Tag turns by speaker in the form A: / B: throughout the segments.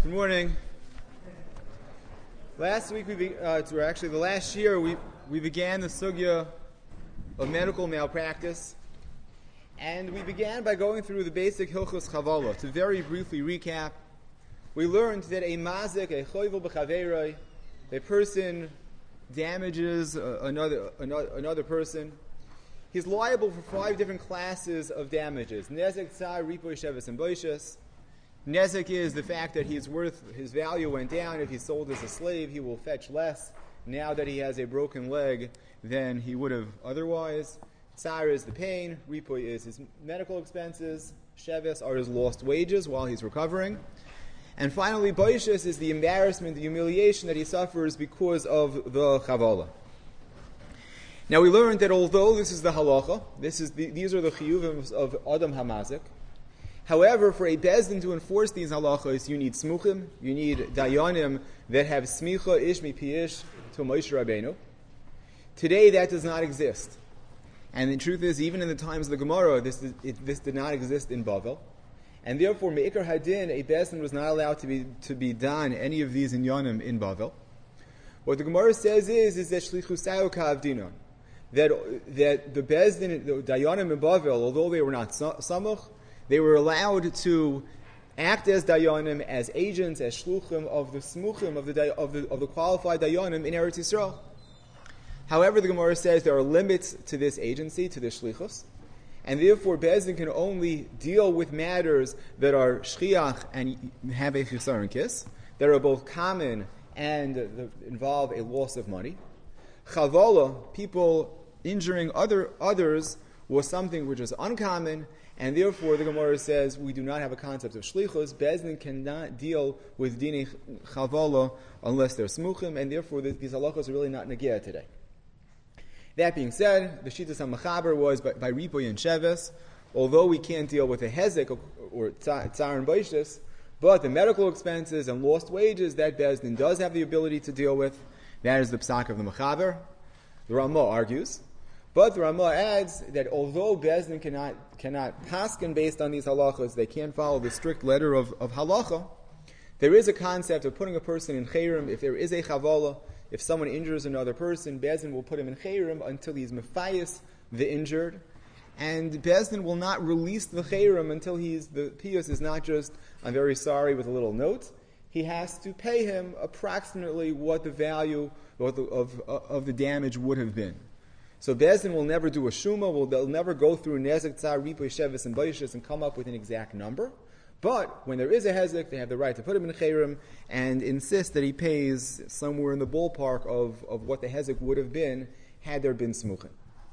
A: Good morning. Last week, the last year, we began the sugya of medical malpractice, and we began by going through the basic Hilchos Chavala. To very briefly recap, we learned that a mazik, a choivel b'chaveroi, a person damages another person. He's liable for 5 different classes of damages: nezek, tsar, ripoi, sheves, and boishes. Nezek is the fact that his value went down. If he's sold as a slave, he will fetch less now that he has a broken leg than he would have otherwise. Tsar is the pain. Ripoi is his medical expenses. Sheves are his lost wages while he's recovering. And finally, boishes is the embarrassment, the humiliation that he suffers because of the chavala. Now we learned that although this is the halacha, these are the chiyuvim of Adam Hamazik. However, for a bezdin to enforce these halachos, you need smuchim, you need dayanim that have smicha ish mipiish to Moshe Rabbeinu. Today, that does not exist, and the truth is, even in the times of the Gemara, this did not exist in Bavel, and therefore, meikar hadin, a bezdin was not allowed to be done any of these inyanim in Bavel. What the Gemara says is that shlichusayu ka'avdinon, that the bezdin, the dayanim in Bavel, although they were not samuch, they were allowed to act as dayanim, as agents, as shluchim of the smuchim of the qualified dayanim in Eretz Yisrael. However, the Gemara says there are limits to this agency, to this shlichus, and therefore bezdin can only deal with matters that are shchiach and have a chisar and kiss, that are both common and involve a loss of money. Chavala, people injuring others, was something which is uncommon. And therefore, the Gemara says we do not have a concept of shlichus. Bezdin cannot deal with dinei chavala unless they're smuchim, and therefore these halachos are really not negiyah today. That being said, the Shittas HaMachaber was by ripoi and sheves, although we can't deal with a hezek or tsar and boishes, but the medical expenses and lost wages, that Bezdin does have the ability to deal with. That is the psak of the Machaber. The Ramah argues. But the Ramah adds that although Bezdin cannot paskin based on these halachas, they can't follow the strict letter of halacha, there is a concept of putting a person in chayrim. If there is a chavala, if someone injures another person, Bezdin will put him in chayrim until he's mefayis the injured, and Bezdin will not release the chayrim until the piyus is not just, I'm very sorry, with a little note. He has to pay him approximately what the value of the damage would have been. So Bezdin will never do a shuma, they'll never go through nezek, tsar, ripoi, sheves, and boishes and come up with an exact number. But when there is a hezek, they have the right to put him in chayrim and insist that he pays somewhere in the ballpark of what the hezek would have been had there been smuchim.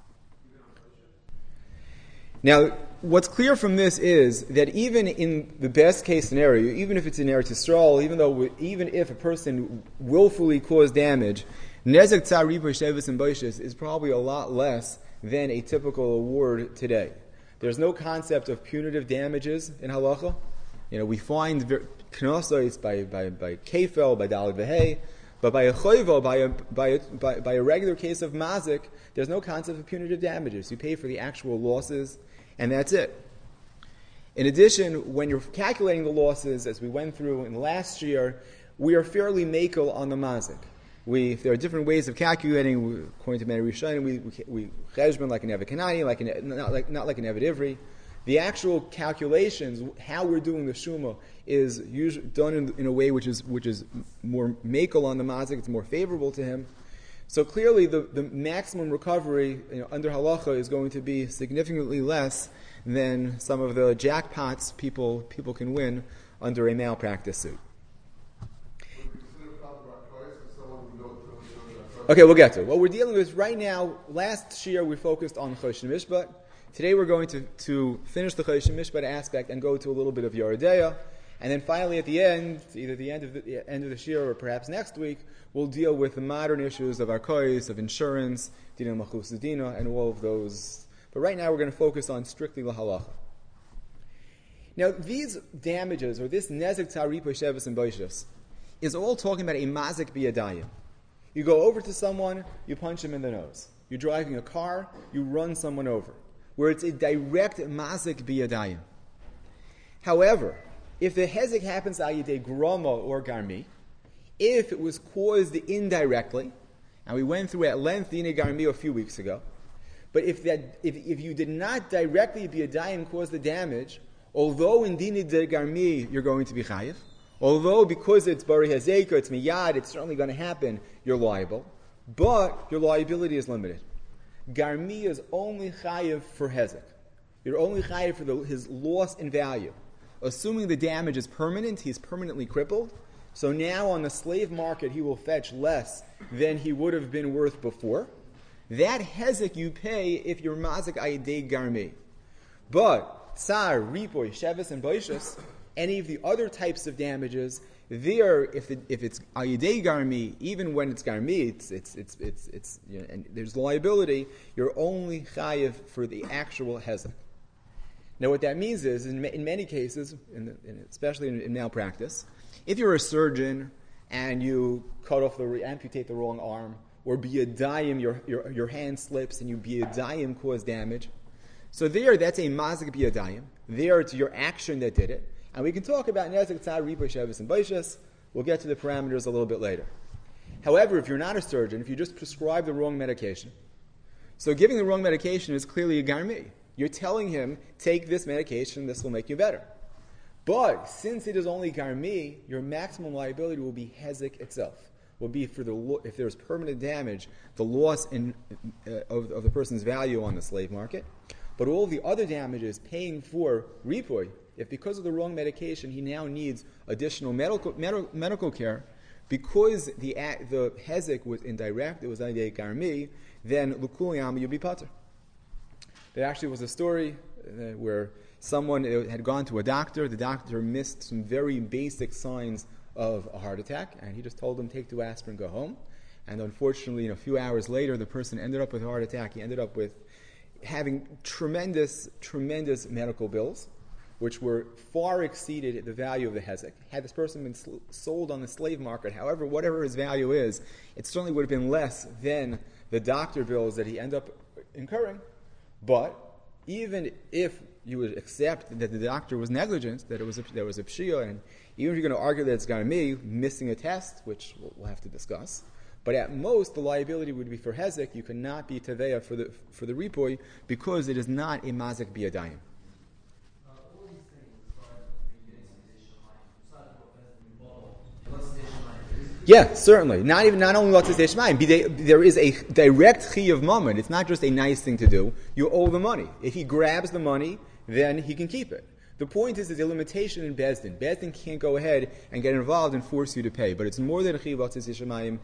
A: Now, what's clear from this is that even in the best case scenario, even if it's in Eretz Yisrael, even if a person willfully caused damage, nezek, tsar, ripoi, sheves, and boishes is probably a lot less than a typical award today. There's no concept of punitive damages in halacha. We find knossos by kefel, by daled v'hei, but by a choivel, by a regular case of mazik, there's no concept of punitive damages. You pay for the actual losses, and that's it. In addition, when you're calculating the losses, as we went through in the last year, we are fairly makel on the mazik. If there are different ways of calculating, according to many Rishonim, we cheshbon like an Evet Kanani, not like an Evet Ivri. The actual calculations, how we're doing the shuma, is usually done in a way which is more makel on the mazik. It's more favorable to him. So clearly, the maximum recovery under halacha is going to be significantly less than some of the jackpots people can win under a malpractice suit. Okay, we'll get to it. What we're dealing with right now, last year we focused on Chosh Mishpat. Today we're going to finish the Chosh Mishpat aspect and go to a little bit of Yeridea. And then finally at the end, either the end of the year or perhaps next week, we'll deal with the modern issues of Arkois, of insurance, Dina Machus Dina, and all of those. But right now we're going to focus on strictly the halacha. Now these damages, or this nezek, tsar, ripoi, sheves, and boishes, is all talking about a mazik biyadayim. You go over to someone, you punch him in the nose. You're driving a car, you run someone over, where it's a direct mazik biyadayim. However, If the hezek happens al yedei grama or garmi, if it was caused indirectly, and we went through at length the garmi a few weeks ago, but if you did not directly be a dayim cause the damage, although in dini de garmi you're going to be chayiv, although because it's bari hazeka, it's miyad, it's certainly going to happen, you're liable, but your liability is limited. Garmi is only chayiv for hezek. You're only chayiv for his loss in value. Assuming the damage is permanent, he's permanently crippled, so now on the slave market he will fetch less than he would have been worth before. That hezek you pay if you're mazik ayidei garmi. But tsar, ripoy, shevis, and boishas, any of the other types of damages, there, if it's ayidei garmi, even when it's garmi, it's and there's liability. You're only chayiv for the actual hezek. Now, what that means is, in many cases, especially in malpractice, if you're a surgeon and you amputate the wrong arm, or biyadayim, your hand slips and you biyadayim cause damage, so there, that's a mazik biyadayim. There, it's your action that did it. And we can talk about nezek tzar, ripoy, shevis, and boishas. We'll get to the parameters a little bit later. However, if you're not a surgeon, if you just prescribe the wrong medication, so giving the wrong medication is clearly a garmi. You're telling him, take this medication, this will make you better. But since it is only garmi, your maximum liability will be hezek itself. Will be for if there's permanent damage, the loss of the person's value on the slave market. But all the other damages, paying for ripoy, if because of the wrong medication he now needs additional medical care, because the hezek was indirect, it was ayidei garmi, then l'kulayam you'll be pater. There actually was a story where someone had gone to a doctor. The doctor missed some very basic signs of a heart attack, and he just told him, take 2 aspirin, go home. And unfortunately, a few hours later, the person ended up with a heart attack. He ended up with having tremendous medical bills, which were far exceeded the value of the hezek. Had this person been sold on the slave market, however, whatever his value is, it certainly would have been less than the doctor bills that he ended up incurring. But even if you would accept that the doctor was negligent, that there was a pshia, and even if you're going to argue that it's garmi, missing a test, which we'll have to discuss, but at most the liability would be for hezek. You cannot be teveya for the ripoy because it is not a mazik biyadayim. Yeah, certainly. Not only lotzis shemayim. There is a direct chi of mammon. It's not just a nice thing to do. You owe the money. If he grabs the money, then he can keep it. The point is, there's a limitation in Bezdin. Bezdin can't go ahead and get involved and force you to pay. But it's more than a chi of lotzis shemayim.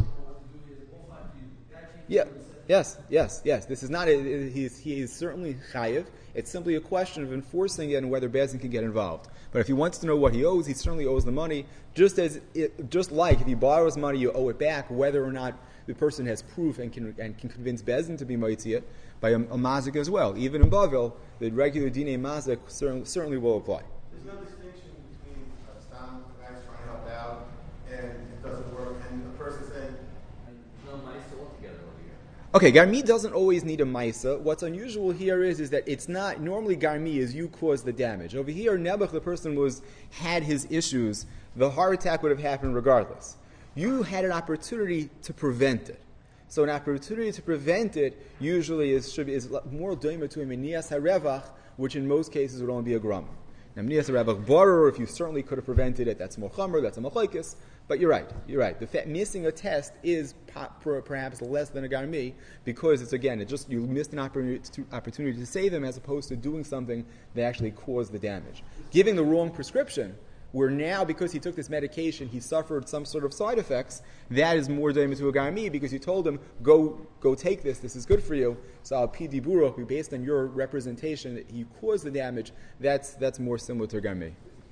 A: Yeah. Yes. This is not. He is certainly chayiv. It's simply a question of enforcing it and whether Bezdin can get involved. But if he wants to know what he owes, he certainly owes the money. Just like if he borrows money, you owe it back, whether or not the person has proof and can convince Bezdin to be moitzi by a mazik as well. Even in Bavel, the regular dinei mazik certainly will apply.
B: There's no distinction between stam, the guy's trying to help out, and it doesn't work, and the person saying, "No ma'isa altogether over here."
A: Okay, garmi doesn't always need a ma'isa. What's unusual here is that it's not normally garmi is you cause the damage. Over here, Nebuch, the person had his issues. The heart attack would have happened regardless. You had an opportunity to prevent it. So an opportunity to prevent it usually is more doima to a menias harevach, which in most cases would only be a grama. Now menias harevach borer, if you certainly could have prevented it, that's more chamer, that's a machlokes. But you're right. The fact missing a test is perhaps less than a garmi because you missed an opportunity to save him as opposed to doing something that actually caused the damage. Giving the wrong prescription, where now because he took this medication he suffered some sort of side effects, that is more doima to a garmi because you told him go take this is good for you. So al pi diburoch, based on your representation that he caused the damage, that's more similar to a garmi.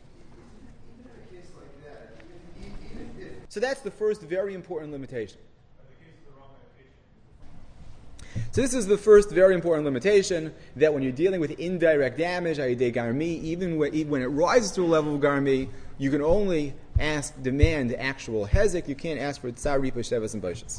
A: So that's the first very important limitation. So this is the first very important limitation, that when you're dealing with indirect damage, ayidei garmi, even when it rises to a level of garmi, you can only demand actual hezek. You can't ask for tsar, ripoy, shevis, and boishas.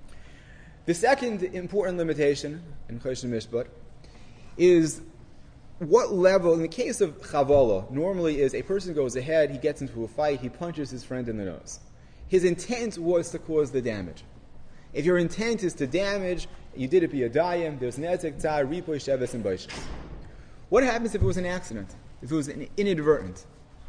A: The second important limitation in Choshen Mishpat is what level, in the case of chavala, normally is a person goes ahead, he gets into a fight, he punches his friend in the nose. His intent was to cause the damage. If your intent is to damage, you did it biyadayim, there's nezek, tzar, ripoy, sheves, and baishas. What happens if it was an accident? If it was an inadvertent?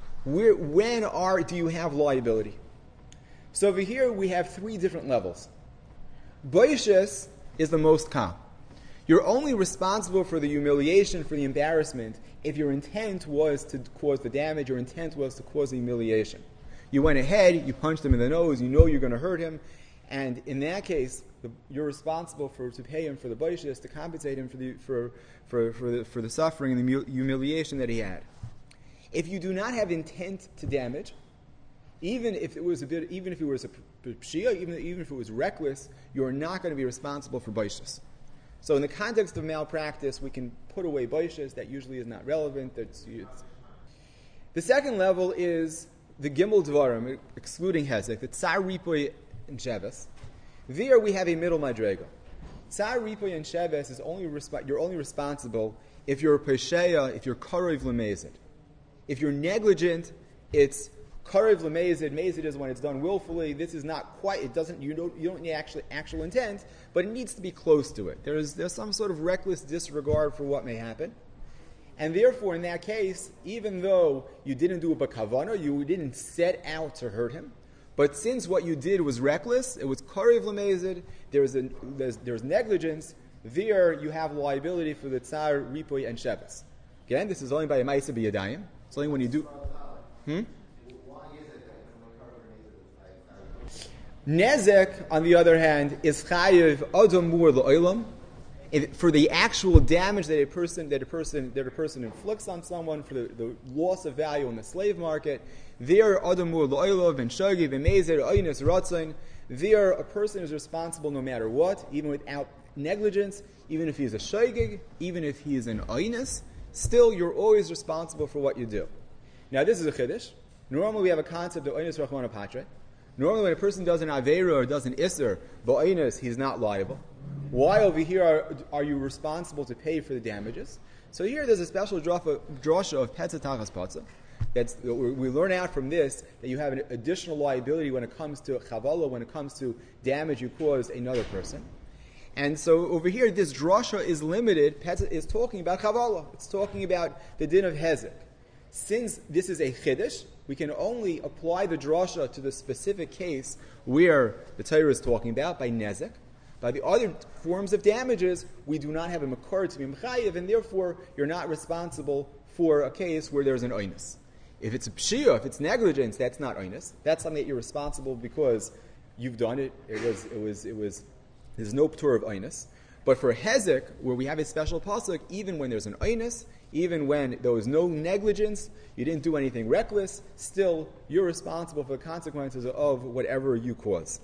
A: Do you have liability? So over here we have three different levels. Baishas is the most common. You're only responsible for the humiliation, for the embarrassment, if your intent was to cause the damage, your intent was to cause the humiliation. You went ahead, you punched him in the nose, you know you're going to hurt him, and in that case, you're responsible to pay him for the baishas, to compensate him for the suffering and the humiliation that he had. If you do not have intent to damage, even if it was a pshia, even if it was reckless, you are not going to be responsible for baishas. So in the context of malpractice, we can put away baishas. That usually is not relevant. The second level is the gimel dvarim, excluding hezek, the tsar ripoy and sheves. There we have a middle madrega. Tsar ripoy and sheves is you're only responsible if you're a pesheya, if you're karev lemezid. If you're negligent, it's karev lemezid. Mezid is when it's done willfully. This is not quite. You don't need actual intent, but it needs to be close to it. There's some sort of reckless disregard for what may happen, and therefore, in that case, even though you didn't do it b'kavana, you didn't set out to hurt him, but since what you did was reckless, it was karev lemezid. There's negligence. There you have liability for the tsar ripoy and sheves. Again, this is only by a ma'aseh b'yadayim. It's only when you do. Nezek, on the other hand, is chayiv adam mur la'olam. For the actual damage that a person inflicts on someone, for the loss of value in the slave market, there adam mur la'olam and shagi v'mezer oynes ratzon. There, a person is responsible no matter what, even without negligence, even if he is a shagig, even if he is an oynes. Still, you're always responsible for what you do. Now, this is a chiddush. Normally, we have a concept of oynes rachmana patre. Normally, when a person does an aveira or does an isser, ba'oines, he's not liable. Why over here are you responsible to pay for the damages? So here, there's a special drasha of petza tachas patza. We learn out from this that you have an additional liability when it comes to chavala, when it comes to damage you caused another person. And so over here, this drasha is limited. Petza is talking about chavala. It's talking about the din of hezek. Since this is a chiddush, we can only apply the drasha to the specific case where the Torah is talking about, by nezek. By the other forms of damages, we do not have a makar to be mechayiv, and therefore you're not responsible for a case where there's an oinus. If it's a pshia, if it's negligence, that's not oinus. That's something that you're responsible because you've done it. There's no ptur of oinus. But for hezek, where we have a special pasuk, even when there's an oinus, even when there was no negligence, you didn't do anything reckless, still you're responsible for the consequences of whatever you cause.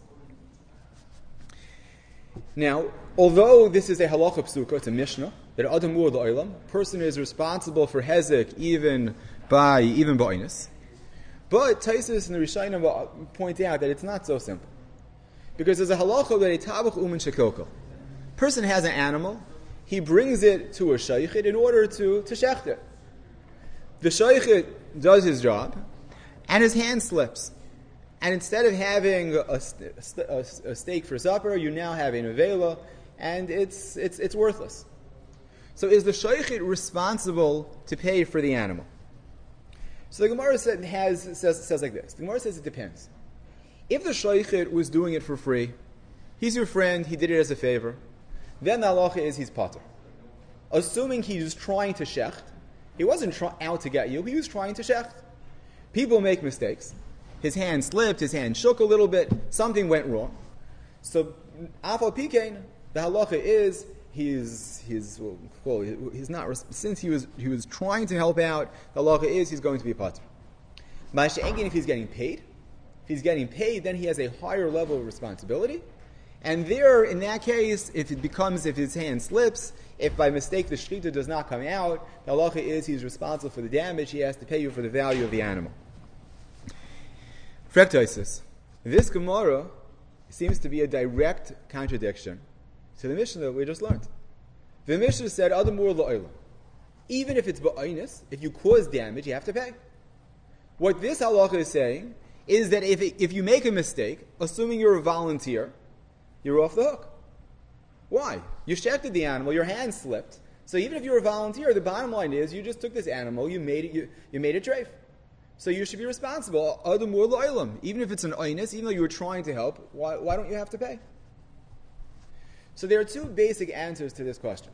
A: Now, although this is a halacha psuka, it's a mishnah, that adam mur la'olam, person is responsible for hezek even ba'inus. But Taisus and the Rishonim point out that it's not so simple. Because there's a halacha that a tabach umin shekilkel. Person has an animal, he brings it to a shaychit in order to shecht it. The shaychit does his job, and his hand slips. And instead of having a steak for supper, you now have a nevela, and it's worthless. So is the shaychit responsible to pay for the animal? So the Gemara says like this. The Gemara says it depends. If the shaychit was doing it for free, he's your friend, he did it as a favor, then the halacha is he's pater. Assuming he was trying to shecht, he wasn't out to get you, he was trying to shecht. People make mistakes. His hand slipped, his hand shook a little bit, something went wrong. So, afal pikein, the halacha is he's not, since he was trying to help out, the halacha is he's going to be pater. Masha'egin, if he's getting paid, then he has a higher level of responsibility. And there, in that case, if his hand slips, if by mistake the shechita does not come out, the halacha is he's responsible for the damage, he has to pay you for the value of the animal. Frektoisis. This Gemara seems to be a direct contradiction to the Mishnah that we just learned. The Mishnah said, Adam mur la'olam. Even if it's ba'inus, if you cause damage, you have to pay. What this halacha is saying is that if you make a mistake, assuming you're a volunteer, you're off the hook. Why? You shechted the animal, your hand slipped. So even if you're a volunteer, the bottom line is you just took this animal, you made it treif. So you should be responsible. Even if it's an oinus, even though you were trying to help, why don't you have to pay? So there are two basic answers to this question.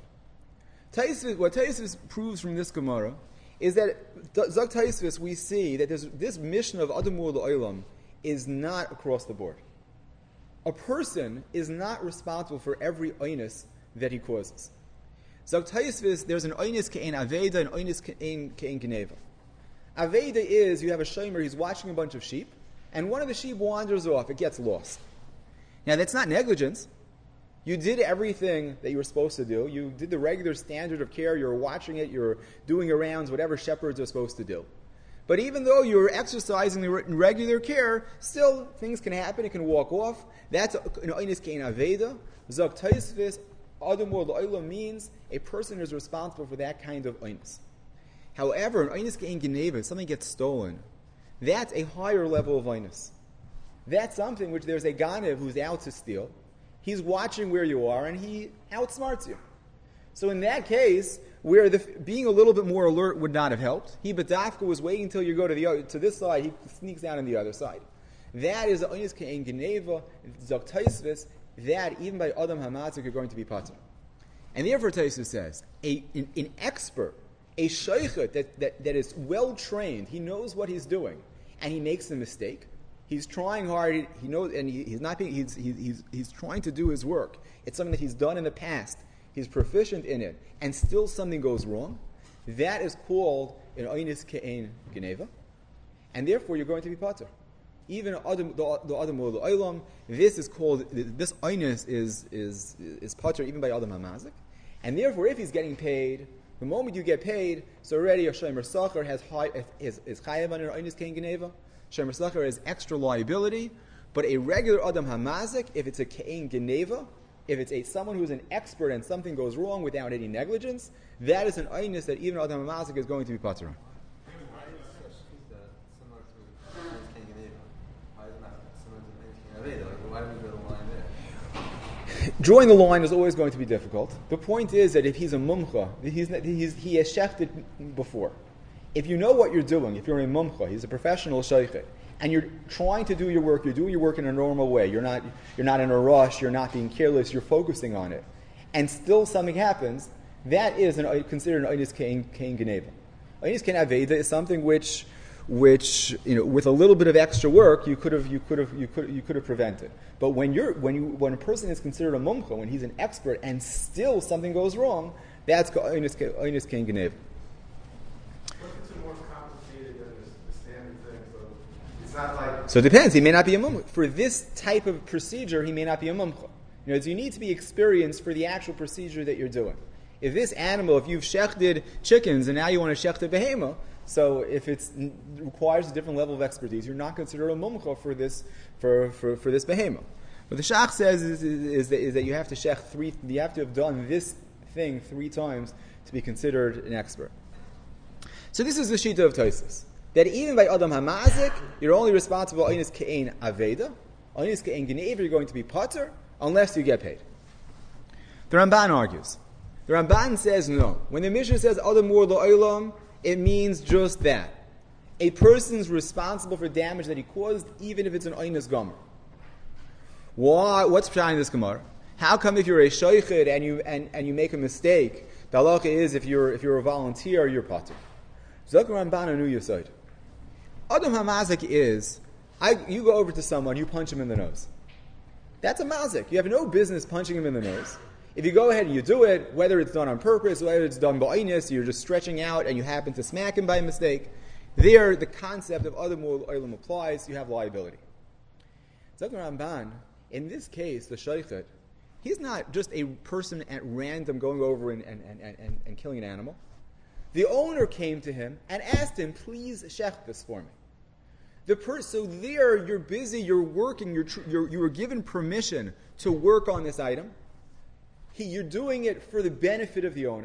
A: What Taisvis proves from this Gemara is that Zak Taisvis, we see that this mission of Adamur L'Olam is not across the board. A person is not responsible for every oinus that he causes. Zak Taisvis, there's an oinus ke'en aveda and oinus ke'en geneva. Aveda is, you have a shomer, he's watching a bunch of sheep, and one of the sheep wanders off, it gets lost. Now that's not negligence. You did everything that you were supposed to do. You did the regular standard of care. You're watching it. You're doing your rounds, whatever shepherds are supposed to do. But even though you're exercising the regular care, still things can happen. It can walk off. That's an oinus ke'en aveda. Zok taisvis adamur l'olam means a person is responsible for that kind of oinus. However, an oinus ke'en geneva, something gets stolen. That's a higher level of oinus. That's something which there's a ganev who's out to steal. He's watching where you are, and he outsmarts you. So in that case, where being a little bit more alert would not have helped, he bedafka was waiting until you go to this side, he sneaks down on the other side. That is oinus ke'en geneva, zok taisvis, that even by adam hamazik you're going to be patur. And therefore Taisvis says, an expert, a sheichet that is well trained, he knows what he's doing, and he makes a mistake. He's trying hard. He knows, and he's not being. He's trying to do his work. It's something that he's done in the past. He's proficient in it, and still something goes wrong. That is called an oinus ke'en geneva, and therefore you're going to be patur. Even the adam l'olam. This is called, this oinus is patur even by adam hamazik, and therefore if he's getting paid, the moment you get paid, so already a shomer sacher is chayav on an oinus ke'en geneva. Shomer Sacher is extra liability, but a regular Adam Hamazik, if it's a Ke'en Geneva, if it's someone who's an expert and something goes wrong without any negligence, that is an oinus that even Adam Hamazik is going to be patur on. Drawing the line is always going to be difficult. The point is that if he's a mumcha, he has shechted before. If you know what you're doing, if you're a mumcha, he's a professional sheichet, and you're trying to do your work, you're doing your work in a normal way, you're not in a rush, you're not being careless, you're focusing on it, and still something happens, that is considered an oinus ke'en geneva. Oinus ke'en aveda is something which with a little bit of extra work you could have prevented. But when a person is considered a mumcha, when he's an expert, and still something goes wrong, that's oinus ke'en geneva. So it depends. He may not be a mumcha. For this type of procedure, he may not be a mumcha. You need to be experienced for the actual procedure that you're doing. If this animal, if you've shechted chickens and now you want to shecht a behema, so if it requires a different level of expertise, you're not considered a mumcha for this behema. What the shach says is that you have to shecht you have to have done this thing 3 times to be considered an expert. So this is the shita of Tosfos. That even by Adam Hamazik, you're only responsible for oinus ke'en aveda, oinus ke'en geneva, you're going to be patur, unless you get paid. The Ramban argues. The Ramban says no. When the Mishnah says Adamur l'olam, it means just that. A person's responsible for damage that he caused, even if it's an oinus gomer. Why? What's behind this Gemara? How come if you're a shoichet and you make a mistake, the halacha is if you're a volunteer, you're patur? Zok Ramban anu yesod. Adam hamazik is, you go over to someone, you punch him in the nose. That's a mazik. You have no business punching him in the nose. If you go ahead and you do it, whether it's done on purpose, whether it's done by inus, you're just stretching out and you happen to smack him by mistake, there the concept of Adamur l'olam applies, you have liability. Zok Ramban, in this case, the sheichet, he's not just a person at random going over and killing an animal. The owner came to him and asked him, please shecht this for me. So there, you're busy, you're working, you were given permission to work on this item. You're doing it for the benefit of the owner,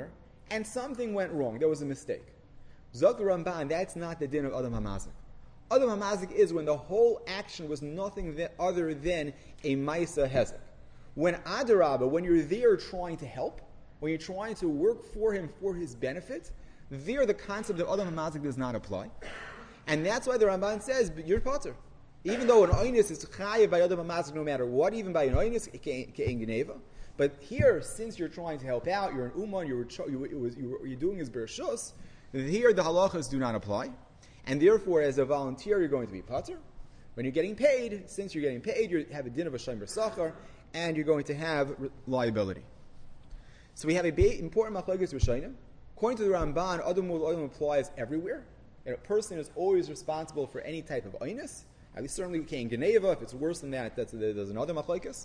A: and something went wrong. There was a mistake. Zok Ramban, that's not the din of Adam HaMazik. Adam HaMazik is when the whole action was nothing other than a Maisa Hezek. When Adarabah, when you're there trying to help, when you're trying to work for him for his benefit, there the concept of Adam HaMazik does not apply. And that's why the Ramban says, you're potter. Even though an oinus is chayiv by Adam HaMazik no matter what, even by an oinus, ke'en geneva. But here, since you're trying to help out, you're an uman, you're doing his bereshus, here the halachas do not apply. And therefore, as a volunteer, you're going to be potter. When you're getting paid, since you're getting paid, you have a din of a shomer sachar, and you're going to have liability. So we have an important machlokes rishonim. According to the Ramban, Adam applies everywhere. And a person is always responsible for any type of oinus. At least certainly we can't geneva. If it's worse than that, there's another machlokes.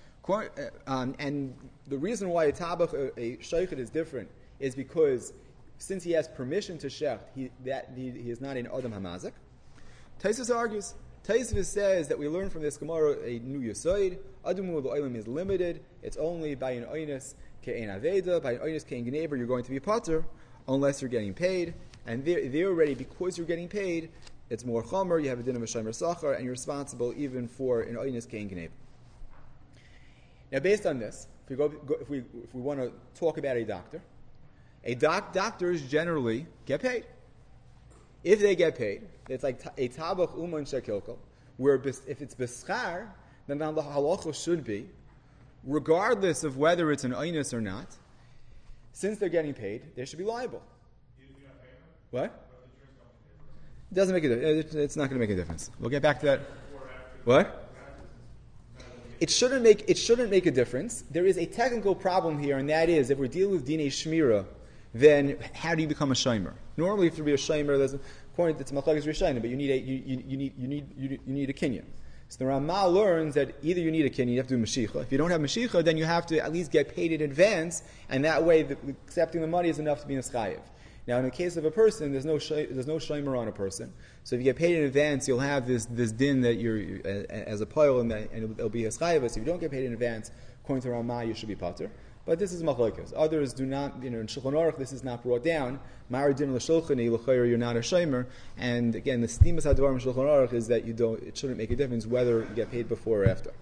A: And the reason why a tabach, a shaykhid, is different is because since he has permission to shecht, he is not an Adam HaMazik. Taisvis argues. Taisvis says that we learn from this Gemara a new Yesod. Adamul Oilam is limited. It's only by an oinus ke'en aveda, by an oinus ke'en geneva, you're going to be potter unless you're getting paid. And there already, because you're getting paid, it's more chomer, you have a din of a shomer sachar, and you're responsible even for an oinus ke'en geneva. Now, based on this, if we want to talk about a doctor, doctors generally get paid. If they get paid, it's like a tabach uman shekilkel, where if it's beschar, then the halacha should be, regardless of whether it's an oinus or not, since they're getting paid, they should be liable. What? It doesn't make a difference. It's not going to make a difference. We'll get back to that. What? It shouldn't make a difference. There is a technical problem here, and that is if we're dealing with dinei shmira, then how do you become a shomer? Normally, if to be a shomer, there's according to machlokes rishonim, but you need a kinyan. So the Ramah learns that either you need a kinyan, you have to do mashicha. If you don't have mashicha, then you have to at least get paid in advance, and that way, accepting the money is enough to be a chayiv. Now, in the case of a person, there's no shomer on a person. So if you get paid in advance, you'll have this din that you're as a pile, and it'll be a chayiv. So if you don't get paid in advance, according to Ramah, you should be pater. But this is machlokes. Others do not, in Shulchan Aruch, this is not brought down. Ma'ar din l'shulchani, l'chayr, you're not a shomer. And again, the stimas hadvar in Shulchan Aruch is that it shouldn't make a difference whether you get paid before or after.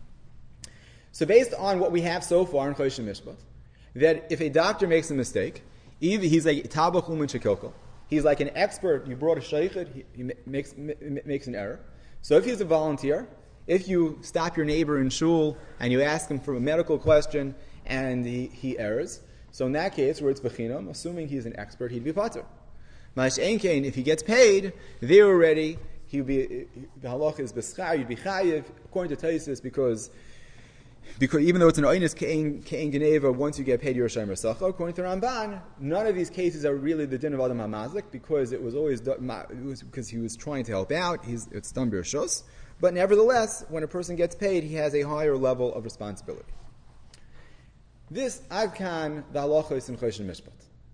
A: So based on what we have so far in Chodesh Mishpat, that if a doctor makes a mistake, either he's like tabach uman shekilkel, he's like an expert. You brought a shaykhid, he makes an error. So if he's a volunteer, if you stop your neighbor in shul and you ask him for a medical question and he errs, so in that case where it's bechinam, assuming he's an expert, he'd be pater. Mash einkein, if he gets paid, there already he'd be the halacha is beschar, you'd be chayiv according to Taisus because even though it's an oinus ke'en geneva, once you get paid, you're a shomer sachar. According to Ramban, none of these cases are really the din of Adam HaMazik because because he was trying to help out. It's done b'reshus. But nevertheless, when a person gets paid, he has a higher level of responsibility. This adkan the halacha is in Chodesh Mishpat.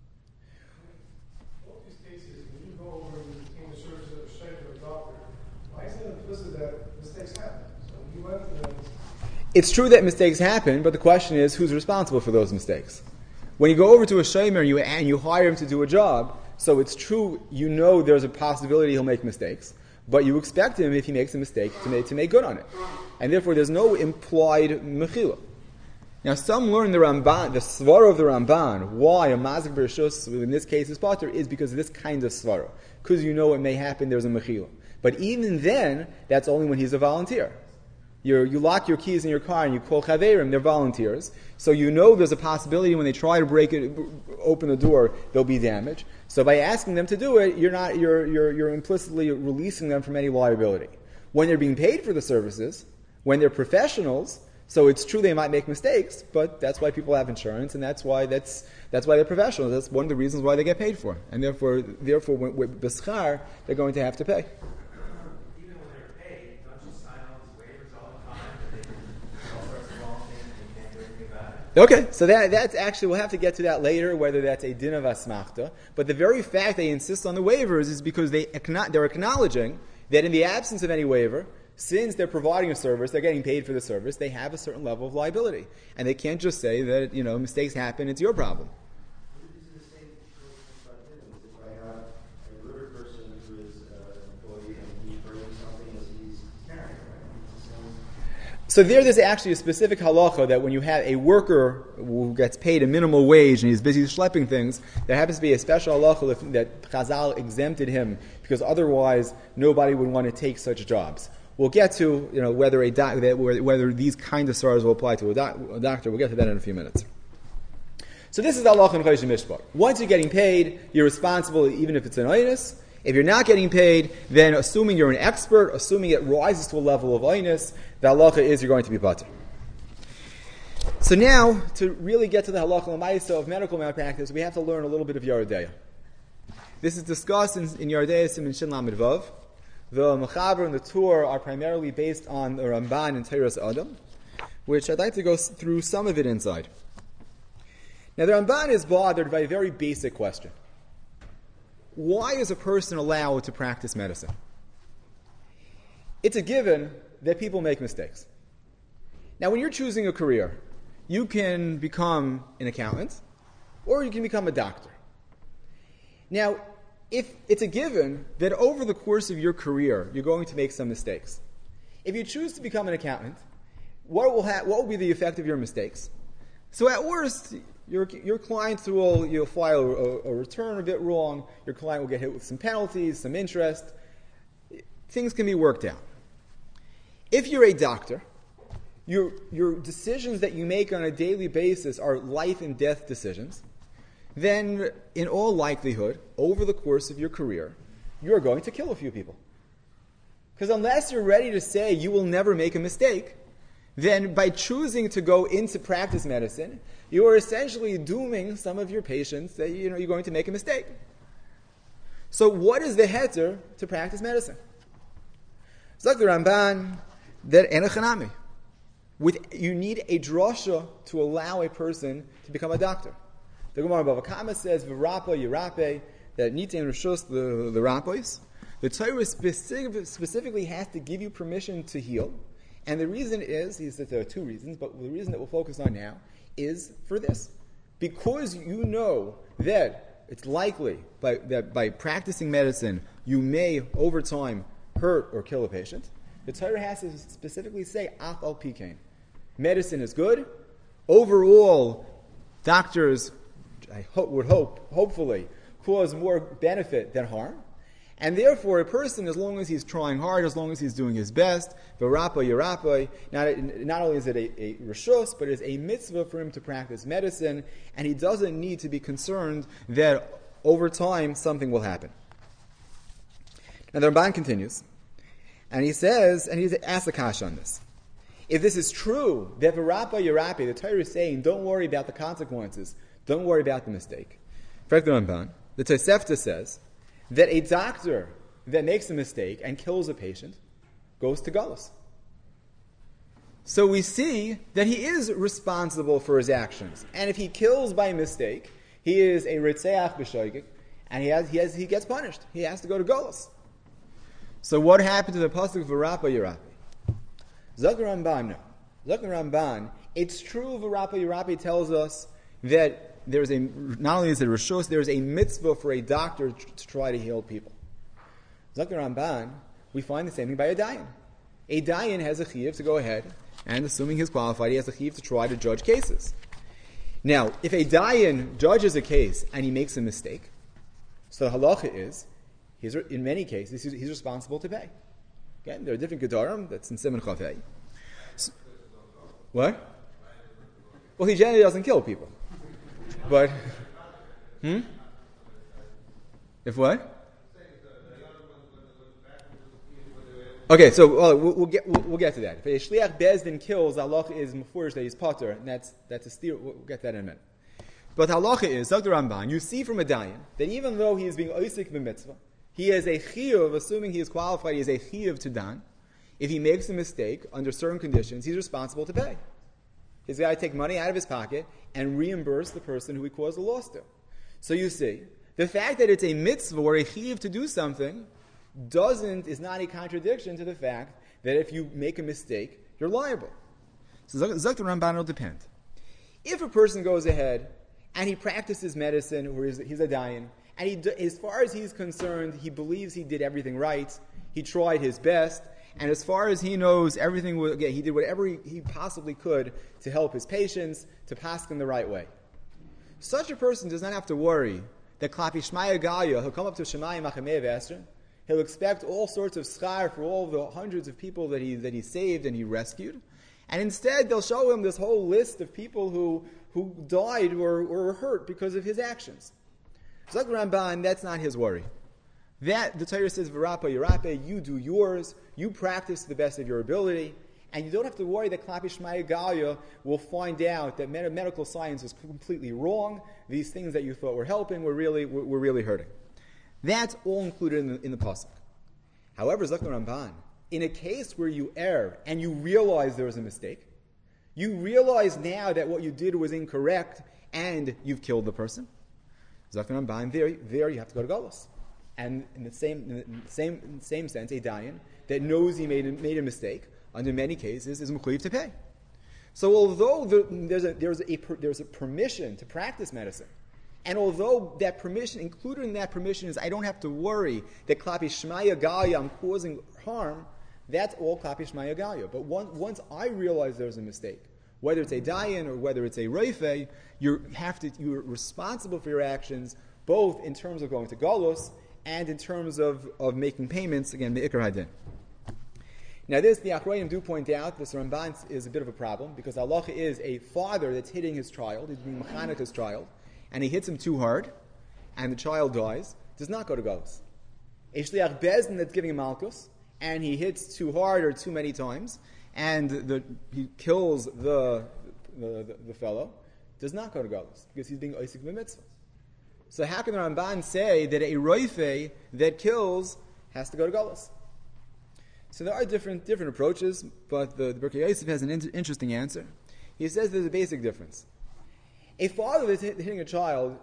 C: All these cases, when you go over and you obtain the service of a sheikh or a doctor, why is it implicit that mistakes happen? So when you went to them.
A: It's true that mistakes happen, but the question is, who's responsible for those mistakes? When you go over to a shomer and you hire him to do a job, so it's true, there's a possibility he'll make mistakes, but you expect him, if he makes a mistake, to make good on it. And therefore, there's no implied mechila. Now, some learn the Ramban, the svara of the Ramban, why a mazik b'reshus, in this case, is pater, is because of this kind of svara. Because it may happen, there's a mechila. But even then, that's only when he's a volunteer. You lock your keys in your car and you call chaverim, they're volunteers. So there's a possibility when they try to open the door, there'll be damage. So by asking them to do it, you're implicitly releasing them from any liability. When they're being paid for the services, when they're professionals, so it's true they might make mistakes, but that's why people have insurance, and that's why they're professionals. That's one of the reasons why they get paid for. And therefore with beschar, they're going to have to pay. Okay, so that's actually, we'll have to get to that later, whether that's a din of asmachta. But the very fact they insist on the waivers is because they're acknowledging that in the absence of any waiver, since they're providing a service, they're getting paid for the service, they have a certain level of liability. And they can't just say that, mistakes happen, it's your problem.
C: Is
A: So there's actually a specific halacha that when you have a worker who gets paid a minimal wage and he's busy schlepping things, there happens to be a special halacha that Chazal exempted him because otherwise nobody would want to take such jobs. We'll get to whether these kind of stars will apply to a doctor. We'll get to that in a few minutes. So this is halacha in Chodesh Mishpat. Once you're getting paid, you're responsible even if it's an oinus. If you're not getting paid, then assuming you're an expert, assuming it rises to a level of oinus, the halacha is you're going to be patur. So now, to really get to the halacha l'maisa of medical malpractice, we have to learn a little bit of Yoreh De'ah. This is discussed in Yoreh De'ah Siman Shin Lamed Vav. The Mechaber and the Tur are primarily based on the Ramban and Teiras Adam, which I'd like to go through some of it inside. Now, the Ramban is bothered by a very basic question. Why is a person allowed to practice medicine? It's a given that people make mistakes. Now, when you're choosing a career, you can become an accountant or you can become a doctor. Now, if it's a given that over the course of your career, you're going to make some mistakes. If you choose to become an accountant, what will be the effect of your mistakes? So at worst, your client you'll file a return a bit wrong. Your client will get hit with some penalties, some interest. Things can be worked out. If you're a doctor, your decisions that you make on a daily basis are life and death decisions, then in all likelihood, over the course of your career, you're going to kill a few people. Because unless you're ready to say you will never make a mistake, then by choosing to go into practice medicine, you are essentially dooming some of your patients that you're going to make a mistake. So what is the heter to practice medicine? It's like the Ramban that enochanami. You need a drasha to allow a person to become a doctor. The Gemara Bava Kama says, "V'rapa yirape," that nitain rishus the rapos. The Torah specifically has to give you permission to heal, and the reason is that there are two reasons, but the reason that we'll focus on now is for this, because you know that it's likely that by practicing medicine you may over time hurt or kill a patient. The Torah has to specifically say, "Af al pikein." Medicine is good. Overall, doctors hopefully cause more benefit than harm. And therefore, a person, as long as he's trying hard, as long as he's doing his best, v'rapa yirapa, not only is it a rishus, but it is a mitzvah for him to practice medicine, and he doesn't need to be concerned that over time something will happen. Now the Ramban continues, and he says, and he asks a kasha on this. If this is true, that v'rapa yirape, the Torah is saying, don't worry about the consequences, don't worry about the mistake. In fact, the Ramban, the Tosefta says that a doctor that makes a mistake and kills a patient goes to galus. So we see that he is responsible for his actions, and if he kills by mistake, he is a ritzeach b'shoigig, and he gets punished. He has to go to galus. So what happened to the pasuk v'rapa yirape? Zakar Ramban, no. Zakar Ramban, it's true v'rapa yirape tells us that not only is it rishus, there is a mitzvah for a doctor to try to heal people. Zakar Ramban, we find the same thing by a dayan. A dayan has a chiyuv to go ahead, and assuming he's qualified, he has a chiyuv to try to judge cases. Now, if a dayan judges a case and he makes a mistake, so the halacha is, in many cases, he's responsible to pay. Okay? There are different gedarim, that's in Siman Chavei. What? Well, he generally doesn't kill people. But, if what? Okay, so we'll get to that. If a shliach bezdin kills, halacha is mefurish that he's patur, and that's a steer. We'll get that in a minute. But halacha is, Dr. Ramban, you see from a dayan that even though he is being oisik b'mitzvah, he has a chiyuv, assuming he is qualified, he has a chiyuv to dan. If he makes a mistake under certain conditions, he's responsible to pay. He's got to take money out of his pocket and reimburse the person who he caused the loss to. So you see, the fact that it's a mitzvah or a chiyuv to do something is not a contradiction to the fact that if you make a mistake, you're liable. So Zakh the Ramban will depend. If a person goes ahead and he practices medicine, or he's a dayan, and as far as he's concerned, he believes he did everything right, he tried his best, and as far as he knows, everything was, again, he did whatever he possibly could to help his patients, to pass them the right way. Such a person does not have to worry that Klapi Shmaya Galia, he'll come up to Shemayim Achamei V'Estrin, he'll expect all sorts of schar for all the hundreds of people that he saved and he rescued, and instead they'll show him this whole list of people who died or were hurt because of his actions. So like Ramban, that's not his worry. That, the Torah says, V'rapa Yerape, you do yours, you practice to the best of your ability, and you don't have to worry that Klapi Shmaya Galia will find out that medical science was completely wrong, these things that you thought were helping were really hurting. That's all included in the pasuk. However, Zakh Ramban, in a case where you err and you realize there was a mistake, you realize now that what you did was incorrect and you've killed the person, Zakh Ramban, there you have to go to Galus. And in the same sense, a dayan that knows he made a mistake, under many cases, is mechuyev to pay. So although there's a permission to practice medicine, and although that permission, included in that permission, is I don't have to worry that Klapi Shmaya Galia, I'm causing harm, that's all Klapi Shmaya Galia. But once I realize there's a mistake, whether it's a dayan or whether it's a reifei, you're responsible for your actions, both in terms of going to Galus and in terms of making payments, again, the Ikar Hadin. Now this, the Achrayim do point out, this Ramban is a bit of a problem, because halacha is a father that's hitting his child, he's being mechanik his child, and he hits him too hard, and the child dies, does not go to Galus. A shliach bezdin that's giving him malchus, and he hits too hard or too many times, and he kills the fellow, does not go to Galus, because he's being oisik b'mitzvah. So how can the Ramban say that a roifei that kills has to go to Galus? So there are different approaches, but the Birkei Yosef has an interesting answer. He says there's a basic difference. A father that's hitting a child,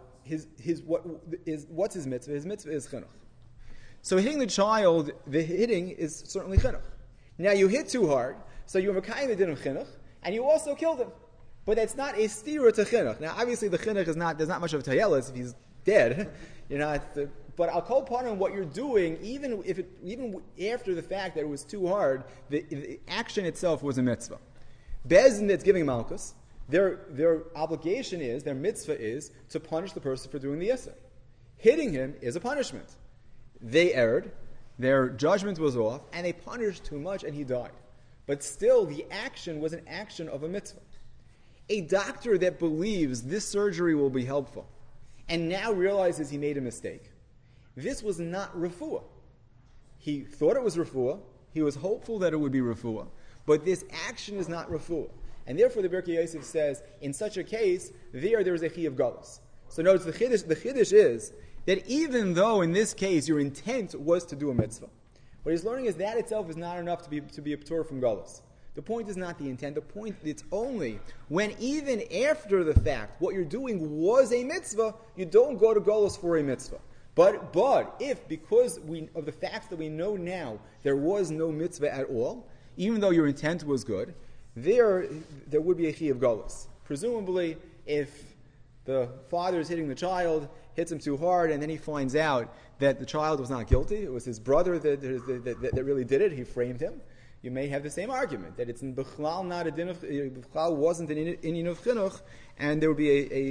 A: what's his mitzvah? His mitzvah is chinuch. So hitting the child, the hitting is certainly chinuch. Now you hit too hard, so you're mekayim the din of chinuch, and you also killed him. But that's not a stira to chinuch. Now obviously the chinuch is not, there's not much of a tayelis if he's dead. But I'll call upon him what you're doing, even after the fact that it was too hard, the action itself was a mitzvah. Bezdin that's giving malchus, their obligation is, their mitzvah is, to punish the person for doing the yisr. Hitting him is a punishment. They erred, their judgment was off, and they punished too much, and he died. But still, the action was an action of a mitzvah. A doctor that believes this surgery will be helpful, and now realizes he made a mistake, this was not refuah. He thought it was refuah, he was hopeful that it would be refuah, but this action is not refuah. And therefore the Birkei Yosef says, in such a case, there is a chi of galus. So notice the chiddush is that even though in this case your intent was to do a mitzvah, what he's learning is that itself is not enough to be a p'tur from galus. The point is not the intent. The point, it's only when even after the fact what you're doing was a mitzvah, you don't go to galus for a mitzvah. But if, because of the facts that we know now, there was no mitzvah at all, even though your intent was good, there would be a chi of galus. Presumably, if the father is hitting the child, hits him too hard, and then he finds out that the child was not guilty, it was his brother that really did it, he framed him, you may have the same argument, that it's in Bechlal not a din of, Bechlal wasn't an inyan of chinuch, and there would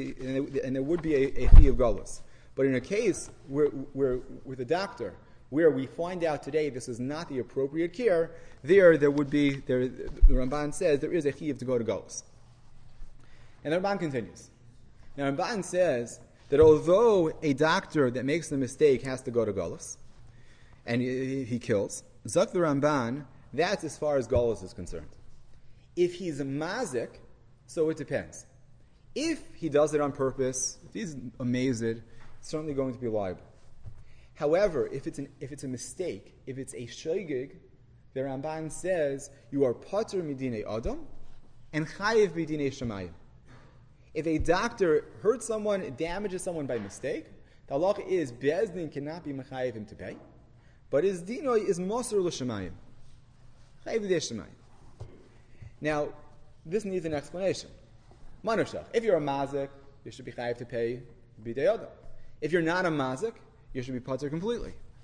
A: be a chi of galus. But in a case where with a doctor, where we find out today this is not the appropriate care, there would be, the Ramban says, there is a chiyuv to go to galus. And the Ramban continues. Now Ramban says that although a doctor that makes the mistake has to go to galus, and he kills, Zak the Ramban, that's as far as galus is concerned. If he's a mazik, so it depends. If he does it on purpose, if he's amazed, it's certainly going to be liable. However, if it's a mistake, if it's a shogeg, the Ramban says you are patur midinei adam and chayiv midinei shemayim. If a doctor hurts someone, damages someone by mistake, the halacha is bezdin cannot be mechayiv him to pay, but his dinoi is moser l'shemayim. Chayiv midinei shemayim. Now, this needs an explanation. Manushach, if you're a mazik, you should be chayiv to pay bidei adam. If you're not a mazik, you should be patur completely.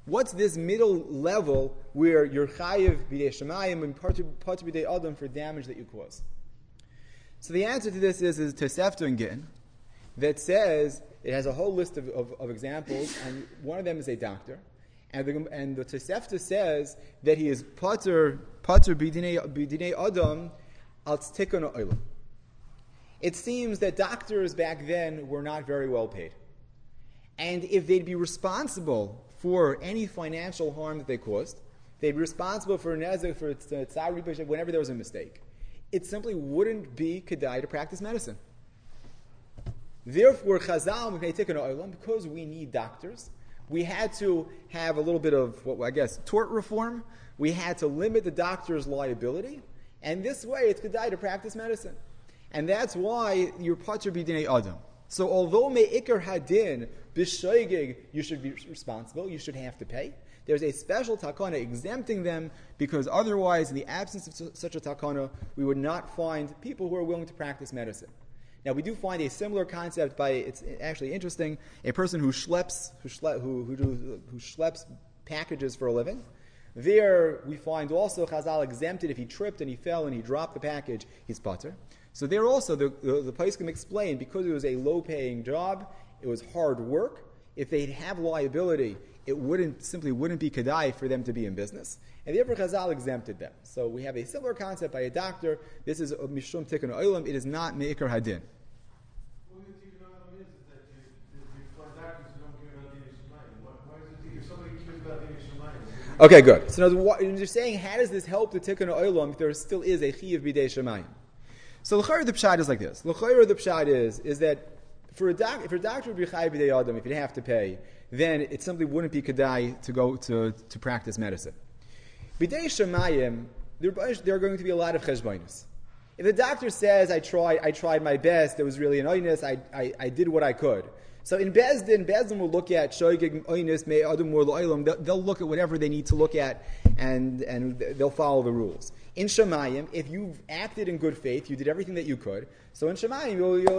A: What's this middle level where you're chayiv b'dei shemayim and patur b'dei adam for damage that you cause? So the answer to this is Tosefta in Gittin that says, it has a whole list of examples, and one of them is a doctor. And the Tosefta says that he is patur b'dinei adam al tztikon olam. It seems that doctors back then were not very well paid. And if they'd be responsible for any financial harm that they caused, they'd be responsible for nezek, for tzar, whenever there was a mistake. It simply wouldn't be kedai to practice medicine. Therefore, Chazal, because we need doctors, we had to have a little bit of, tort reform. We had to limit the doctor's liability, and this way it's kedai to practice medicine. And that's why you're patur b'dinei adam. So although me'ikar hadin b'shoigig, you should be responsible, you should have to pay, there's a special takana exempting them, because otherwise, in the absence of such a takana, we would not find people who are willing to practice medicine. Now, we do find a similar concept it's actually interesting, a person who schleps packages for a living. There, we find also Chazal exempted if he tripped and he fell and he dropped the package, he's patur. So there also, the Poskim explain, because it was a low-paying job, it was hard work. If they'd have liability, it wouldn't be kedai for them to be in business. And therefore Chazal exempted them. So we have a similar concept by a doctor. This is mishum tikkun olam. It is not meikar hadin.
C: Well, the tikkun olam is that you find doctors who don't give out dinei shemayim. Why is it if somebody cares about dinei shemayim?
A: Okay, good. So now you're saying, how does this help the tikkun olam if there still is a chiyuv b'dei shemayim? So l'chayr the pshat is like this. L'chayr the pshat is that if a doctor would be chayiv b'dei adam, if you'd have to pay, then it simply wouldn't be kedai to go to practice medicine. B'dei shemayim, there are going to be a lot of cheshbonos. If the doctor says, I tried my best, there was really an oinus, I did what I could. So in Bezdin will look at shoygig oinus me adam mur lo'olam. They'll look at whatever they need to look at, and they'll follow the rules. In Shemayim, if you've acted in good faith, you did everything that you could. So in Shemayim,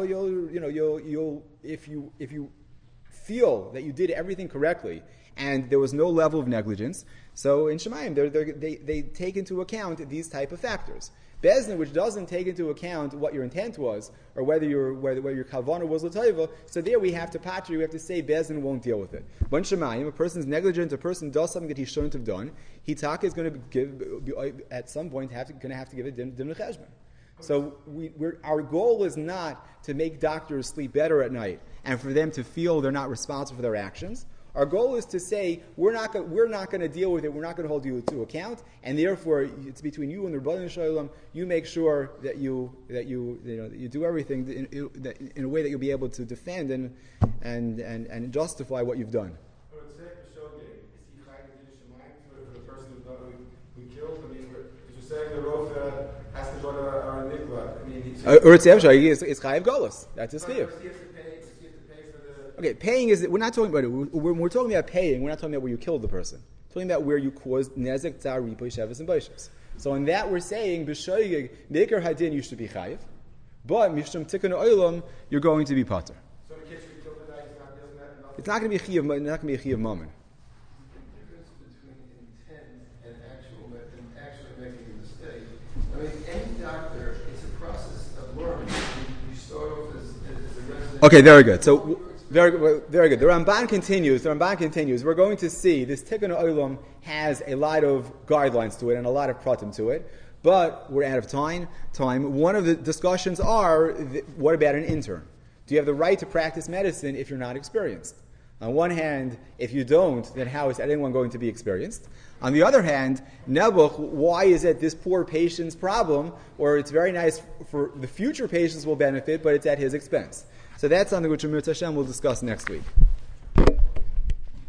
A: if you feel that you did everything correctly and there was no level of negligence, so in Shemayim they take into account these type of factors. Bezdin, which doesn't take into account what your intent was, or whether your kavanah was l'tayva, so there we have to patri, we have to say Bezdin won't deal with it. But in Shemayim, a person's negligent, a person does something that he shouldn't have done, Hitaka is going to give, at some point, going to have to give a din l'cheshbon. So our goal is not to make doctors sleep better at night and for them to feel they're not responsible for their actions. Our goal is to say we're not going to deal with it. We're not going to hold you to account, and therefore it's between you and the Rebbeinu Shalom. You make sure that you do everything in a way that you'll be able to defend and justify what you've done.
B: But it's safe to show is he chayiv b'dinei shemayim for the person who killed? I mean, you're saying the rofa has to go to our nikla. I mean,
A: it's chayiv golos. That's his chiyuv. Okay, paying is, we're not talking about it. When we're talking about paying, we're not talking about where you killed the person. We're talking about where you caused nezek, tzar, ripoy, shevis, and boishes. So in that we're saying, b'shoyig, meikar hadin, you should be chayiv, but mishum tikkun olam, you're going to be patur.
B: So the kid should be killed at night, doesn't that enough?
A: It's not going to be a chiyuv moment.
D: The difference between intent and actually making a mistake. I mean, any doctor, it's a process of learning. You start off as a resident.
A: Okay, very good. So, very good. The Ramban continues. We're going to see this tikkun olam has a lot of guidelines to it and a lot of pratim to it, but we're out of time. One of the discussions are, what about an intern? Do you have the right to practice medicine if you're not experienced? On one hand, if you don't, then how is anyone going to be experienced? On the other hand, Nebuch, why is it this poor patient's problem, or it's very nice for the future patients will benefit, but it's at his expense? So that's something which Amir Tashem will discuss next week.